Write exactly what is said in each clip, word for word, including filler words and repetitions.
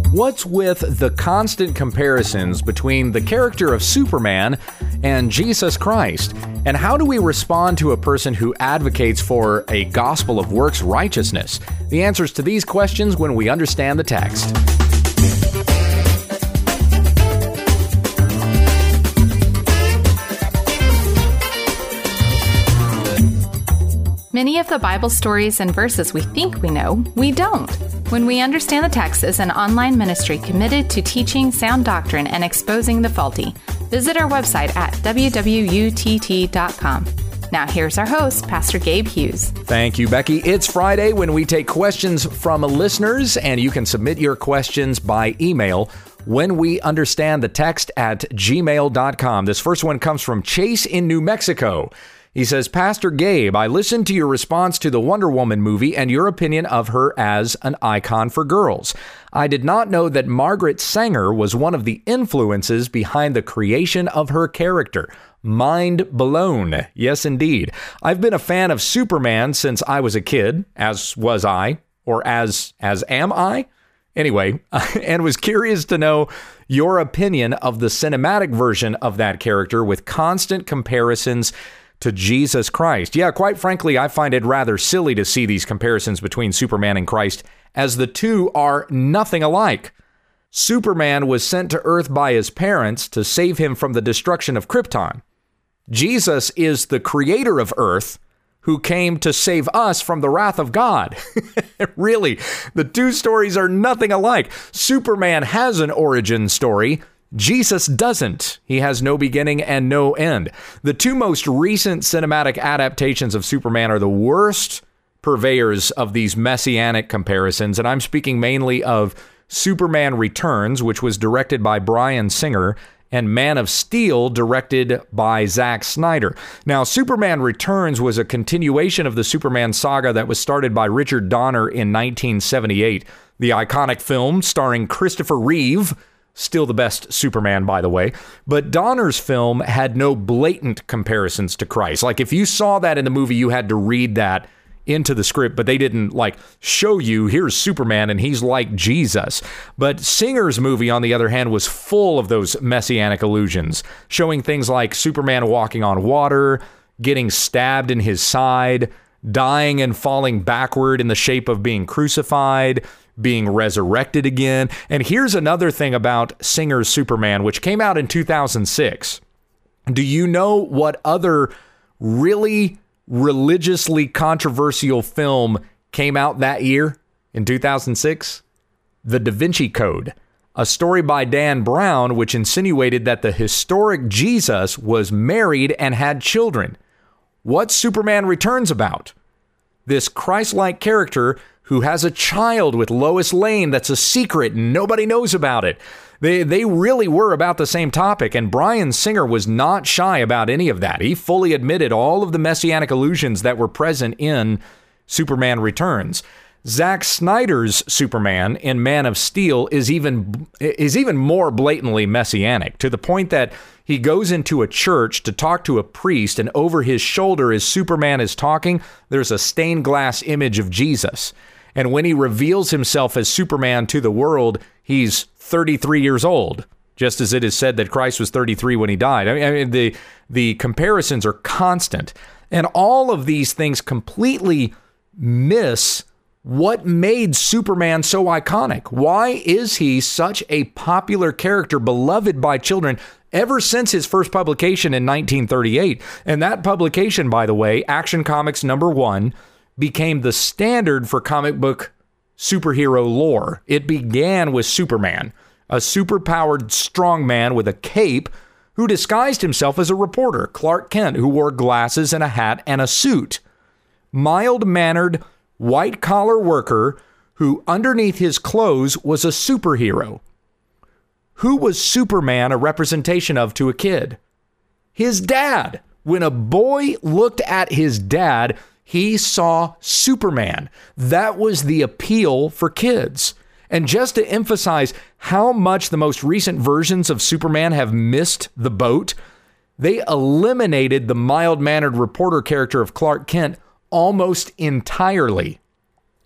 What's with the constant comparisons between the character of Superman and Jesus Christ? And how do we respond to a person who advocates for a gospel of works righteousness? The answers to these questions when we understand the text. Many of the Bible stories and verses we think we know, we don't. When We Understand the Text is an online ministry committed to teaching sound doctrine and exposing the faulty. Visit our website at w w u t t dot com. Now here's our host, Pastor Gabe Hughes. Thank you, Becky. It's Friday when we take questions from listeners, and you can submit your questions by email when we understand the text at gmail dot com. This first one comes from Chase in New Mexico. He says, Pastor Gabe, I listened to your response to the Wonder Woman movie and your opinion of her as an icon for girls. I did not know that Margaret Sanger was one of the influences behind the creation of her character. Mind blown. Yes, indeed. I've been a fan of Superman since I was a kid, as was I, or as, as am I? Anyway, and was curious to know your opinion of the cinematic version of that character with constant comparisons to Jesus Christ. Yeah, quite frankly, I find it rather silly to see these comparisons between Superman and Christ, as the two are nothing alike. Superman was sent to Earth by his parents to save him from the destruction of Krypton. Jesus is the creator of Earth who came to save us from the wrath of God. Really, the two stories are nothing alike. Superman has an origin story. Jesus doesn't. He has no beginning and no end. The two most recent cinematic adaptations of Superman are the worst purveyors of these messianic comparisons, and I'm speaking mainly of Superman Returns, which was directed by Bryan Singer, and Man of Steel, directed by Zack Snyder. Now, Superman Returns was a continuation of the Superman saga that was started by Richard Donner in nineteen seventy-eight. The iconic film starring Christopher Reeve, still the best Superman, by the way. But Donner's film had no blatant comparisons to Christ. Like, if you saw that in the movie, you had to read that into the script, but they didn't, like, show you, here's Superman and he's like Jesus. But Singer's movie, on the other hand, was full of those messianic allusions, showing things like Superman walking on water, getting stabbed in his side, dying and falling backward in the shape of being crucified, being resurrected again. And here's another thing about Singer's Superman, which came out in two thousand six. Do you know what other really religiously controversial film came out that year in two thousand six? The Da Vinci Code, a story by Dan Brown, which insinuated that the historic Jesus was married and had children. What's Superman Returns about? This Christ-like character who has a child with Lois Lane that's a secret and nobody knows about it. They they really were about the same topic, and Bryan Singer was not shy about any of that. He fully admitted all of the messianic allusions that were present in Superman Returns. Zack Snyder's Superman in Man of Steel is even is even more blatantly messianic, to the point that he goes into a church to talk to a priest, and over his shoulder as Superman is talking, there's a stained glass image of Jesus. And when he reveals himself as Superman to the world, he's thirty-three years old, just as it is said that Christ was thirty-three when he died. I mean, the, the comparisons are constant. And all of these things completely miss what made Superman so iconic. Why is he such a popular character, beloved by children, ever since his first publication in nineteen thirty-eight? And that publication, by the way, Action Comics number one, became the standard for comic book superhero lore. It began with Superman, a superpowered strongman with a cape who disguised himself as a reporter, Clark Kent, who wore glasses and a hat and a suit. Mild-mannered, white-collar worker who, underneath his clothes, was a superhero. Who was Superman a representation of to a kid? His dad. When a boy looked at his dad, he saw Superman. That was the appeal for kids. And just to emphasize how much the most recent versions of Superman have missed the boat, they eliminated the mild-mannered reporter character of Clark Kent almost entirely.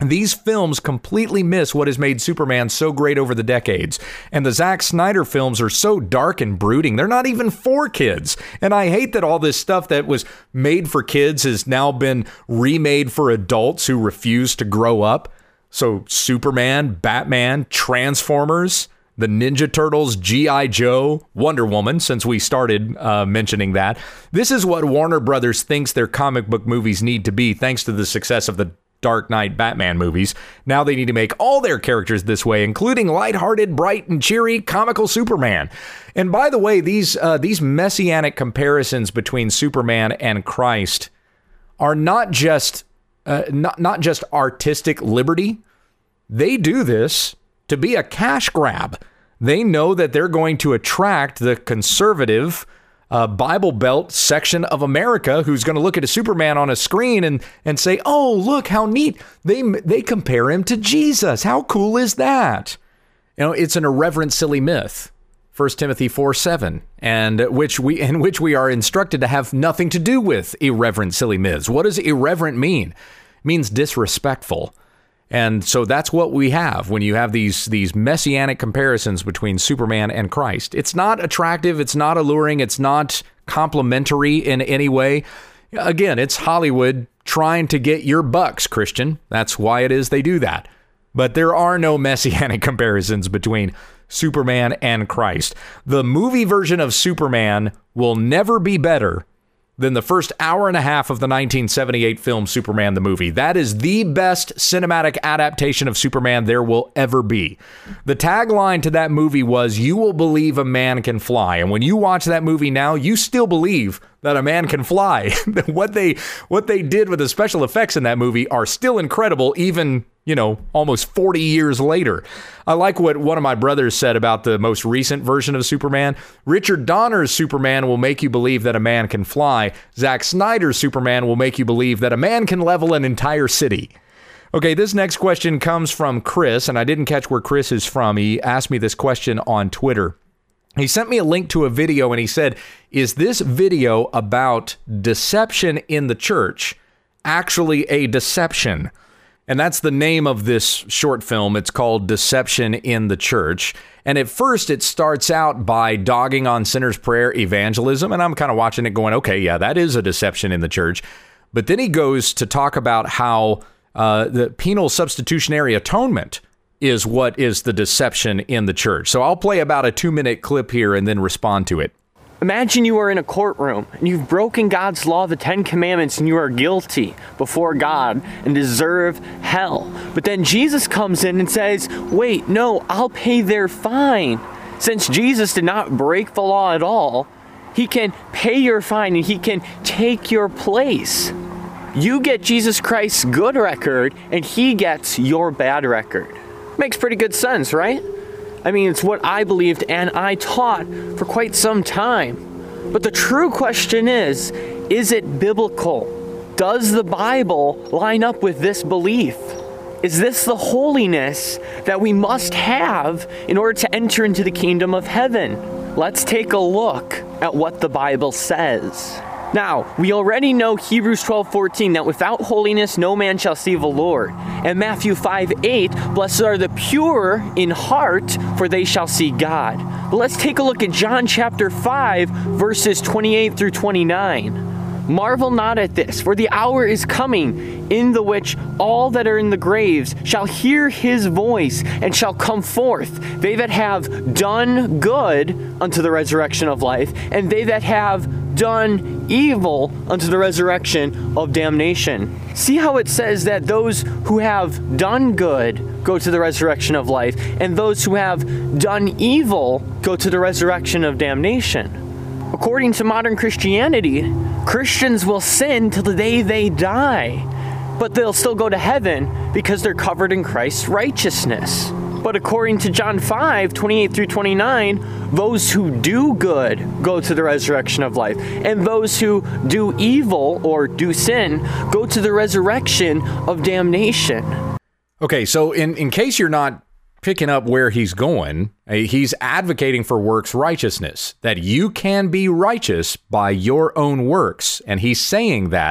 These films completely miss what has made Superman so great over the decades. And the Zack Snyder films are so dark and brooding. They're not even for kids. And I hate that all this stuff that was made for kids has now been remade for adults who refuse to grow up. So Superman, Batman, Transformers, the Ninja Turtles, G I. Joe, Wonder Woman, since we started uh, mentioning that. This is what Warner Brothers thinks their comic book movies need to be, thanks to the success of the Dark Knight Batman movies. Now they need to make all their characters this way, including lighthearted, bright and cheery, comical Superman. And by the way, these uh, these messianic comparisons between Superman and Christ are not just uh, not not just artistic liberty. They do this to be a cash grab. They know that they're going to attract the conservative Uh, Bible Belt section of America who's going to look at a Superman on a screen and and say, oh, look how neat. They they compare him to Jesus. How cool is that? You know, it's an irreverent, silly myth. First Timothy four seven, and which we in which we are instructed to have nothing to do with irreverent, silly myths. What does irreverent mean? It means disrespectful. And so that's what we have when you have these these messianic comparisons between Superman and Christ. It's not attractive. It's not alluring. It's not complimentary in any way. Again, it's Hollywood trying to get your bucks, Christian. That's why it is they do that. But there are no messianic comparisons between Superman and Christ. The movie version of Superman will never be better than the first hour and a half of the nineteen seventy-eight film Superman the movie. That is the best cinematic adaptation of Superman there will ever be. The tagline to that movie was, "You will believe a man can fly." And when you watch that movie now, you still believe that a man can fly. What they what they did with the special effects in that movie are still incredible, even, you know, almost forty years later. I like what one of my brothers said about the most recent version of Superman. Richard Donner's Superman will make you believe that a man can fly. Zack Snyder's Superman will make you believe that a man can level an entire city. Okay, this next question comes from Chris, and I didn't catch where Chris is from. He asked me this question on Twitter. He sent me a link to a video and he said, is this video about deception in the church actually a deception? And that's the name of this short film. It's called Deception in the Church. And at first it starts out by dogging on sinner's prayer evangelism. And I'm kind of watching it going, okay, yeah, that is a deception in the church. But then he goes to talk about how uh, the penal substitutionary atonement is what is the deception in the church. So I'll play about a two minute clip here and then respond to it. Imagine you are in a courtroom and you've broken God's law, the Ten Commandments, and you are guilty before God and deserve hell. But then Jesus comes in and says, wait, no, I'll pay their fine. Since Jesus did not break the law at all, he can pay your fine and he can take your place. You get Jesus Christ's good record and he gets your bad record. Makes pretty good sense, right? I mean, it's what I believed and I taught for quite some time. But the true question is, is it biblical? Does the Bible line up with this belief? Is this the holiness that we must have in order to enter into the kingdom of heaven? Let's take a look at what the Bible says. Now, we already know Hebrews twelve fourteen, that without holiness no man shall see the Lord. And Matthew five eight, blessed are the pure in heart, for they shall see God. But let's take a look at John chapter five, verses twenty-eight through twenty-nine. Marvel not at this, for the hour is coming, in the which all that are in the graves shall hear his voice, and shall come forth, they that have done good unto the resurrection of life, and they that have done evil unto the resurrection of damnation. See how it says that those who have done good go to the resurrection of life, and those who have done evil go to the resurrection of damnation. According to modern Christianity, Christians will sin till the day they die, but they'll still go to heaven because they're covered in Christ's righteousness. But according to John five, twenty-eight through twenty-nine, those who do good go to the resurrection of life, and those who do evil or do sin go to the resurrection of damnation. Okay, so in, in case you're not picking up where he's going, he's advocating for works righteousness, that you can be righteous by your own works. And he's saying that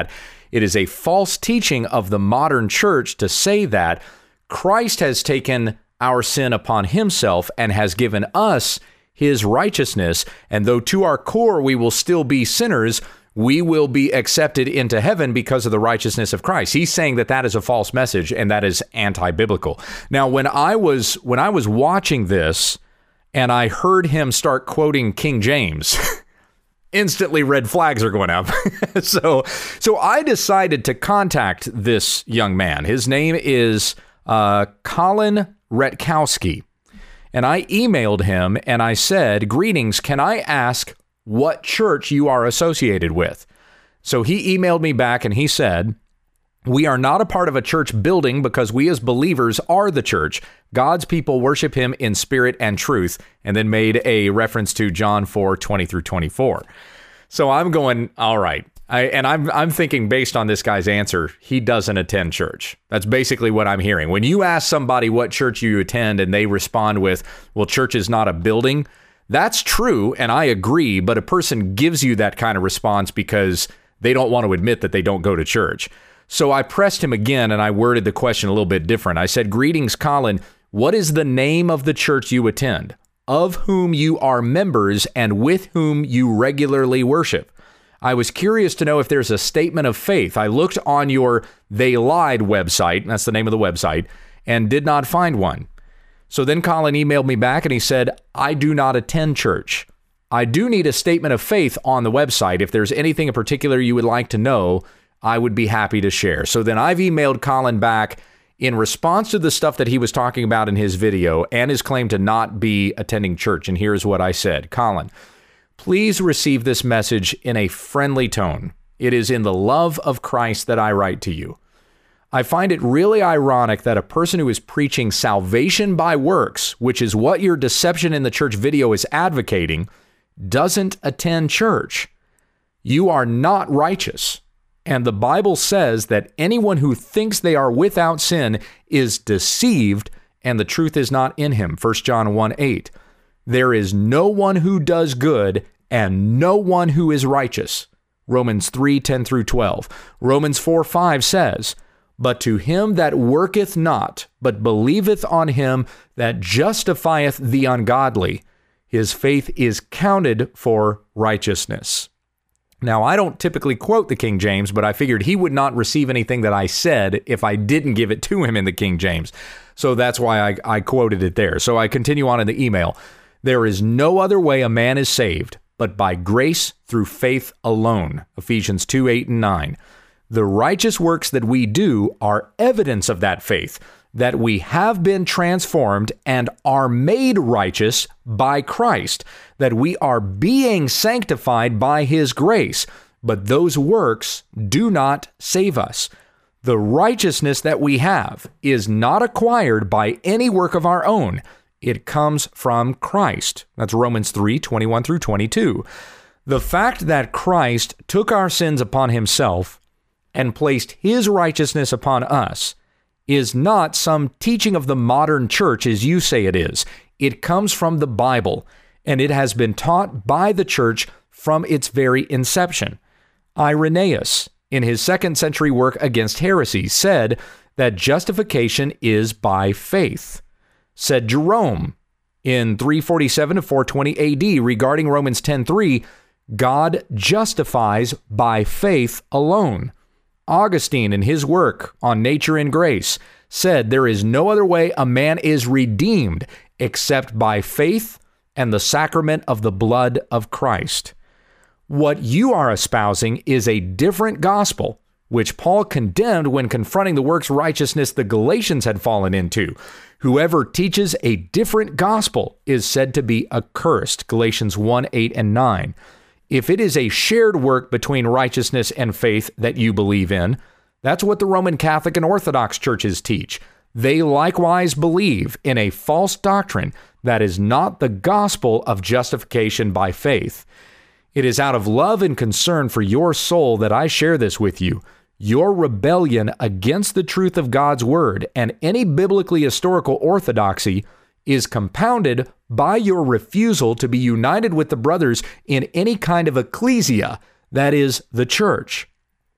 It is a false teaching of the modern church to say that Christ has taken our sin upon himself and has given us his righteousness. And though to our core we will still be sinners, we will be accepted into heaven because of the righteousness of Christ. He's saying that that is a false message and that is anti-biblical. Now, when I was when I was watching this and I heard him start quoting King James, instantly red flags are going up. so, so I decided to contact this young man. His name is uh, Colin Retkowski. And I emailed him and I said, "Greetings, can I ask what church you are associated with?" So he emailed me back and he said, "We are not a part of a church building because we as believers are the church. God's people worship him in spirit and truth," and then made a reference to John four, twenty through twenty-four. So I'm going, all right. I, and I'm I'm thinking based on this guy's answer, he doesn't attend church. That's basically what I'm hearing. When you ask somebody what church you attend and they respond with, "Well, church is not a building," that's true, and I agree, but a person gives you that kind of response because they don't want to admit that they don't go to church. So I pressed him again, and I worded the question a little bit different. I said, "Greetings, Colin. What is the name of the church you attend, of whom you are members, and with whom you regularly worship? I was curious to know if there's a statement of faith. I looked on your They Lied website," that's the name of the website, "and did not find one." So then Colin emailed me back and he said, "I do not attend church. I do need a statement of faith on the website. If there's anything in particular you would like to know, I would be happy to share." So then I've emailed Colin back in response to the stuff that he was talking about in his video and his claim to not be attending church. And here's what I said. "Colin, please receive this message in a friendly tone. It is in the love of Christ that I write to you. I find it really ironic that a person who is preaching salvation by works, which is what your Deception in the Church video is advocating, doesn't attend church. You are not righteous. And the Bible says that anyone who thinks they are without sin is deceived, and the truth is not in him." First John one eight. "There is no one who does good and no one who is righteous." Romans three ten through twelve. Romans four five says, "But to him that worketh not, but believeth on him that justifieth the ungodly, his faith is counted for righteousness." Now, I don't typically quote the King James, but I figured he would not receive anything that I said if I didn't give it to him in the King James. So that's why I, I quoted it there. So I continue on in the email. "There is no other way a man is saved, but by grace through faith alone." Ephesians two eight and nine. "The righteous works that we do are evidence of that faith, that we have been transformed and are made righteous by Christ, that we are being sanctified by his grace. But those works do not save us. The righteousness that we have is not acquired by any work of our own. It comes from Christ." That's Romans three twenty-one through twenty-two. "The fact that Christ took our sins upon himself and placed his righteousness upon us is not some teaching of the modern church as you say it is. It comes from the Bible, and it has been taught by the church from its very inception. Irenaeus, in his second century work against heresy, said that justification is by faith. Said Jerome in three forty-seven to four twenty A D regarding Romans ten three, God justifies by faith alone. Augustine, in his work on Nature and Grace, said there is no other way a man is redeemed except by faith and the sacrament of the blood of Christ. What you are espousing is a different gospel, which Paul condemned when confronting the works righteousness the Galatians had fallen into. Whoever teaches a different gospel is said to be accursed. Galatians one eight and nine. If it is a shared work between righteousness and faith that you believe in, that's what the Roman Catholic and Orthodox churches teach. They likewise believe in a false doctrine that is not the gospel of justification by faith. It is out of love and concern for your soul that I share this with you. Your rebellion against the truth of God's word and any biblically historical orthodoxy is compounded by your refusal to be united with the brothers in any kind of ecclesia, that is, the church.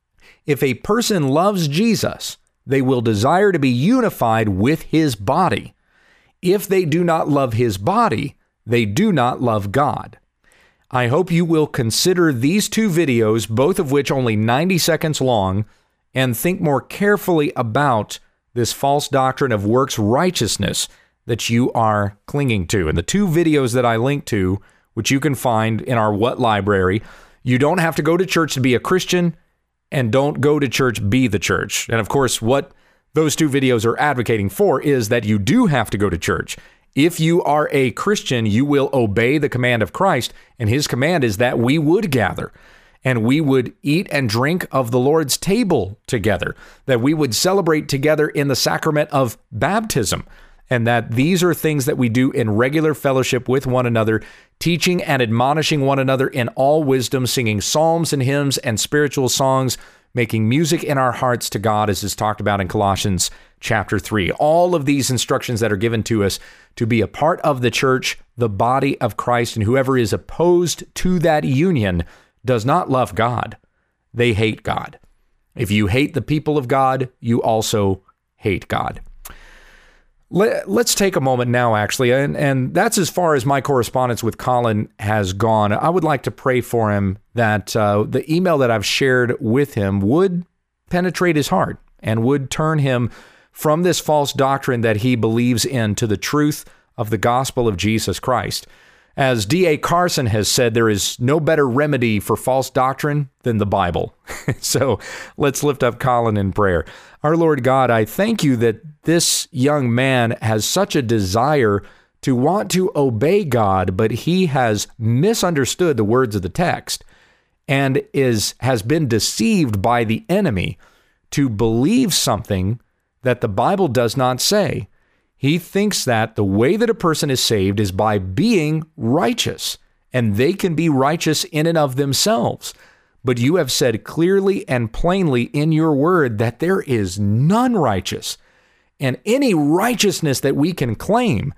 If a person loves Jesus, they will desire to be unified with his body. If they do not love his body, they do not love God. I hope you will consider these two videos, both of which only ninety seconds long, and think more carefully about this false doctrine of works righteousness that you are clinging to. And the two videos that I link to, which you can find in our What library, you don't have to go to church to be a Christian, and don't go to church, be the church. And of course, what those two videos are advocating for is that you do have to go to church. If you are a Christian, you will obey the command of Christ, and his command is that we would gather and we would eat and drink of the Lord's table together, that we would celebrate together in the sacrament of baptism, and that these are things that we do in regular fellowship with one another, teaching and admonishing one another in all wisdom, singing psalms and hymns and spiritual songs, making music in our hearts to God, as is talked about in Colossians chapter three. All of these instructions that are given to us to be a part of the church, the body of Christ, and whoever is opposed to that union does not love God. They hate God. If you hate the people of God, you also hate God. Let's take a moment now, actually, and, and that's as far as my correspondence with Colin has gone. I would like to pray for him that uh, the email that I've shared with him would penetrate his heart and would turn him from this false doctrine that he believes in to the truth of the gospel of Jesus Christ. As D A Carson has said, there is no better remedy for false doctrine than the Bible. So let's lift up Colin in prayer. Our Lord God, I thank you that this young man has such a desire to want to obey God, but he has misunderstood the words of the text and is has been deceived by the enemy to believe something that the Bible does not say. He thinks that the way that a person is saved is by being righteous, and they can be righteous in and of themselves. But you have said clearly and plainly in your word that there is none righteous, and any righteousness that we can claim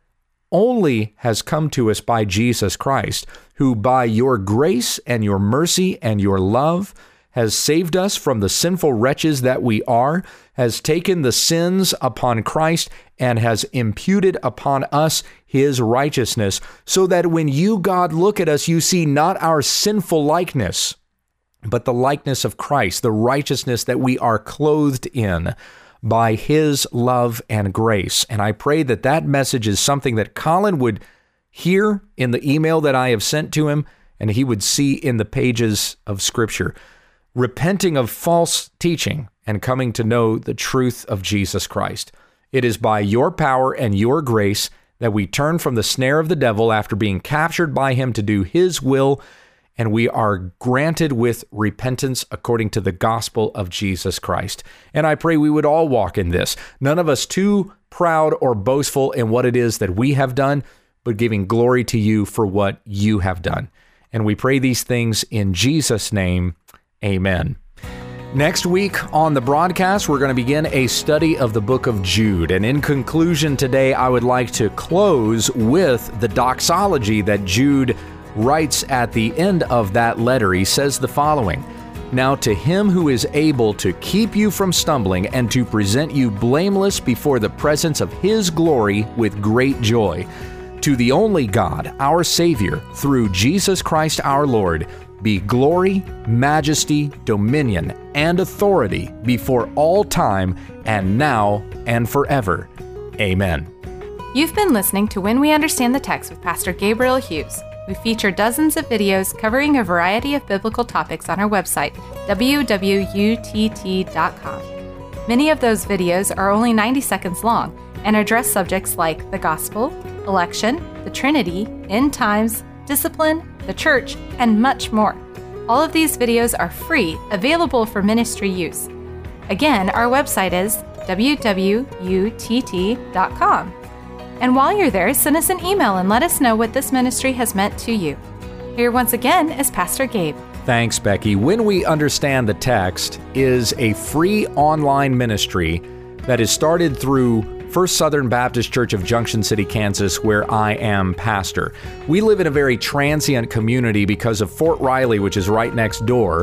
only has come to us by Jesus Christ, who by your grace and your mercy and your love has saved us from the sinful wretches that we are, has taken the sins upon Christ and has imputed upon us his righteousness, so that when you, God, look at us, you see not our sinful likeness, but the likeness of Christ, the righteousness that we are clothed in by his love and grace. And I pray that that message is something that Colin would hear in the email that I have sent to him, and he would see in the pages of Scripture, repenting of false teaching and coming to know the truth of Jesus Christ. It is by your power and your grace that we turn from the snare of the devil after being captured by him to do his will, and we are granted with repentance according to the gospel of Jesus Christ. And I pray we would all walk in this, none of us too proud or boastful in what it is that we have done, but giving glory to you for what you have done. And we pray these things in Jesus' name. Amen. Next week on the broadcast, we're going to begin a study of the book of Jude. And in conclusion today, I would like to close with the doxology that Jude writes at the end of that letter. He says the following: "Now to him who is able to keep you from stumbling and to present you blameless before the presence of his glory with great joy, to the only God, our Savior, through Jesus Christ our Lord, be glory, majesty, dominion, and authority before all time and now and forever. Amen." You've been listening to When We Understand the Text with Pastor Gabriel Hughes. We feature dozens of videos covering a variety of biblical topics on our website, w w u t t dot com. Many of those videos are only ninety seconds long and address subjects like the gospel, election, the Trinity, end times, discipline, the church, and much more. All of these videos are free, available for ministry use. Again, our website is w w u t t dot com. And while you're there, send us an email and let us know what this ministry has meant to you. Here once again is Pastor Gabe. Thanks, Becky. When We Understand the Text is a free online ministry that is started through First Southern Baptist Church of Junction City, Kansas, where I am pastor. We live in a very transient community because of Fort Riley, which is right next door,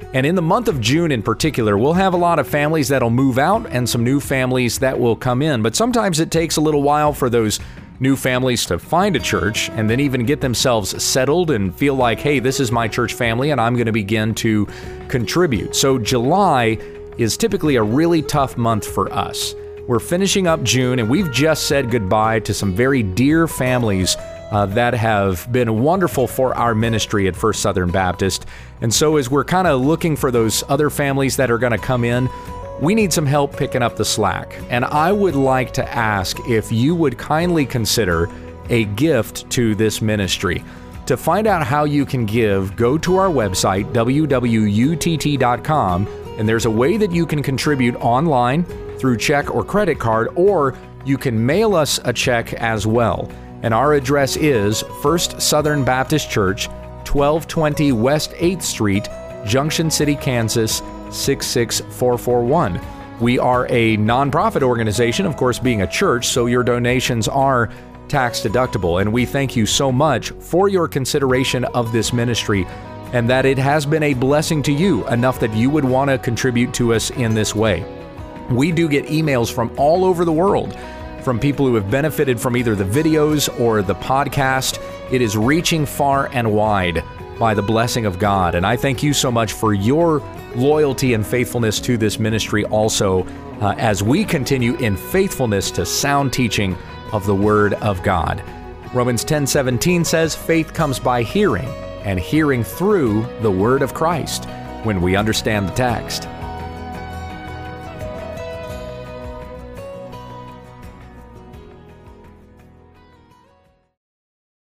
And in the month of June in particular, we'll have a lot of families that'll move out and some new families that will come in. But sometimes it takes a little while for those new families to find a church and then even get themselves settled and feel like, hey, this is my church family and I'm going to begin to contribute. So July is typically a really tough month for us. We're finishing up June and we've just said goodbye to some very dear families Uh, that have been wonderful for our ministry at First Southern Baptist. And so as we're kind of looking for those other families that are going to come in, we need some help picking up the slack. And I would like to ask if you would kindly consider a gift to this ministry. To find out how you can give, go to our website, w w u t t dot com, and there's a way that you can contribute online through check or credit card, or you can mail us a check as well. And our address is First Southern Baptist Church, twelve twenty West eighth Street, Junction City, Kansas, six six four four one. We are a nonprofit organization, of course, being a church, so your donations are tax deductible. And we thank you so much for your consideration of this ministry and that it has been a blessing to you enough that you would want to contribute to us in this way. We do get emails from all over the world, from people who have benefited from either the videos or the podcast. It is reaching far and wide by the blessing of God. And I thank you so much for your loyalty and faithfulness to this ministry also, uh, as we continue in faithfulness to sound teaching of the Word of God. Romans ten seventeen says, faith comes by hearing, and hearing through the Word of Christ, when we understand the text.